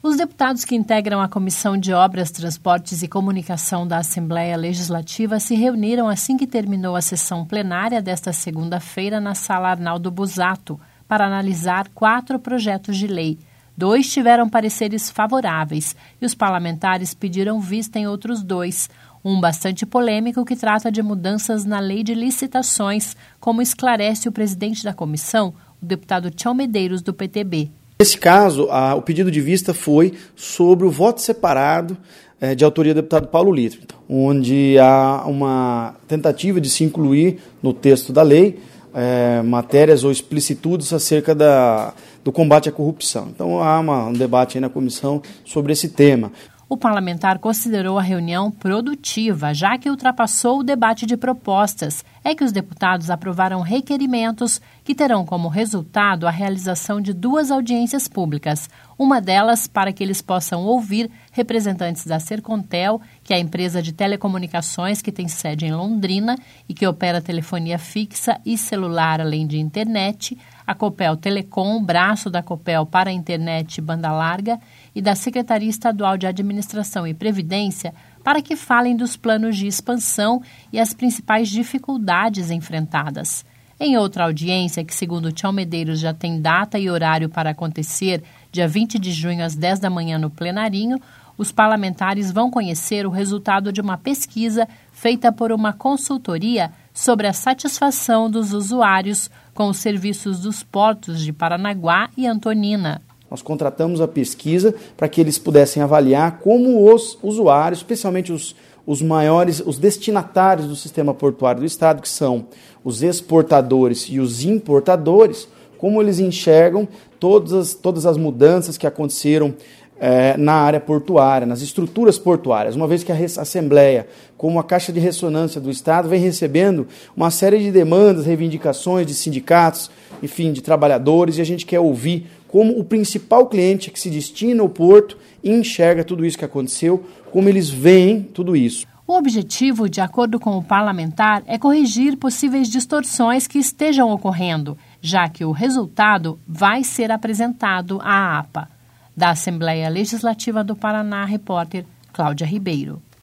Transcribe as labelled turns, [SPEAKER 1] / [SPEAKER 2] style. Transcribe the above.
[SPEAKER 1] Os deputados que integram a Comissão de Obras, Transportes e Comunicação da Assembleia Legislativa se reuniram assim que terminou a sessão plenária desta segunda-feira na Sala Arnaldo Busato para analisar 4 projetos de lei. 2 tiveram pareceres favoráveis e os parlamentares pediram vista em outros 2. Um bastante polêmico que trata de mudanças na lei de licitações, como esclarece o presidente da comissão, o deputado Tião Medeiros, do PTB.
[SPEAKER 2] Nesse caso, o pedido de vista foi sobre o voto separado de autoria do deputado Paulo Litre, onde há uma tentativa de se incluir no texto da lei matérias ou explicitudes acerca do combate à corrupção. Então há um debate aí na comissão sobre esse tema.
[SPEAKER 1] O parlamentar considerou a reunião produtiva, já que ultrapassou o debate de propostas. É que os deputados aprovaram requerimentos que terão como resultado a realização de 2 audiências públicas. Uma delas para que eles possam ouvir representantes da Sercontel, que é a empresa de telecomunicações que tem sede em Londrina e que opera telefonia fixa e celular além de internet, a Copel Telecom, braço da Copel para a internet banda larga, e da Secretaria Estadual de Administração e Previdência, para que falem dos planos de expansão e as principais dificuldades enfrentadas. Em outra audiência, que segundo Tião Medeiros já tem data e horário para acontecer, dia 20 de junho às 10 da manhã no plenarinho, os parlamentares vão conhecer o resultado de uma pesquisa feita por uma consultoria sobre a satisfação dos usuários com os serviços dos portos de Paranaguá e Antonina.
[SPEAKER 2] Nós contratamos a pesquisa para que eles pudessem avaliar como os usuários, especialmente os maiores, os destinatários do sistema portuário do Estado, que são os exportadores e os importadores, como eles enxergam todas as mudanças que aconteceram na área portuária, nas estruturas portuárias, uma vez que a Assembleia, como a Caixa de Ressonância do Estado, vem recebendo uma série de demandas, reivindicações de sindicatos, enfim, de trabalhadores, e a gente quer ouvir como o principal cliente que se destina ao porto enxerga tudo isso que aconteceu, como eles veem tudo isso.
[SPEAKER 1] O objetivo, de acordo com o parlamentar, é corrigir possíveis distorções que estejam ocorrendo, já que o resultado vai ser apresentado à APA. Da Assembleia Legislativa do Paraná, repórter Cláudia Ribeiro.